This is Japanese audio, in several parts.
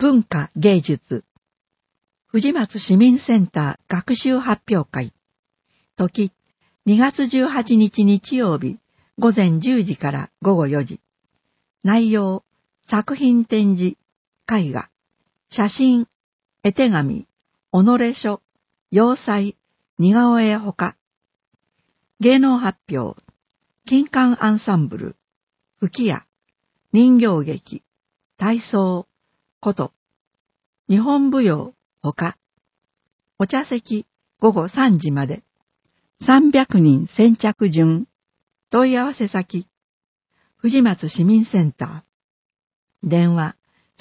文化芸術藤松市民センター学習発表会時2月18日日曜日午前10時から午後4時内容作品展示絵画写真絵手紙己書洋裁似顔絵ほか芸能発表金管アンサンブル吹き矢人形劇体操琴日本舞踊ほかお茶席午後3時まで300人先着順問い合わせ先藤松市民センター電話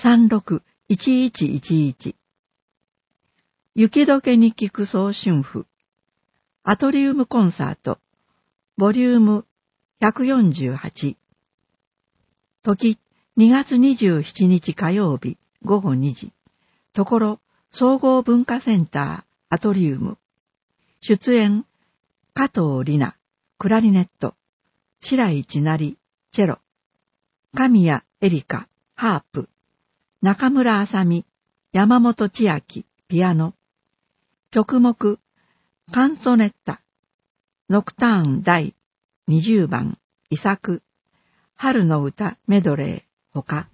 36-1111雪解けに効く早春譜アトリウムコンサートボリューム148時2月27日火曜日午後2時ところ総合文化センターアトリウム出演加藤里奈クラリネット白井千成チェロ神谷エリカハープ中村あさみ山本千秋ピアノ曲目カンツォネッタノクターン第20番遺作春の歌メドレーほか